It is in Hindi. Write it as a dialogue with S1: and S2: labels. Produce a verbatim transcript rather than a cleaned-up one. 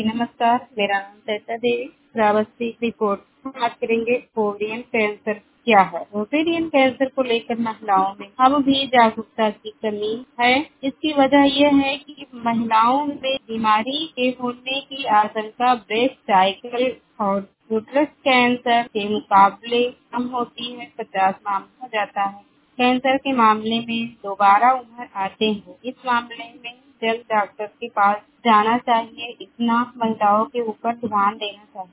S1: नमस्कार, मेरा नाम सरिता देवी, श्रावस्ती रिपोर्ट। हम बात करेंगे ओवेरियन कैंसर क्या है। ओवेरियन कैंसर को लेकर महिलाओं में अब भी जागरूकता की कमी है। इसकी वजह यह है कि महिलाओं में बीमारी के होने की आशंका ब्रेस्ट साइकिल और यूट्रस कैंसर के मुकाबले कम होती है, पचास मामला हो जाता है। कैंसर के मामले में दोबारा उम्र आते हैं। इस मामले में जल्द डॉक्टर के पास जाना चाहिए। इतना महिलाओं के ऊपर ध्यान देना चाहिए।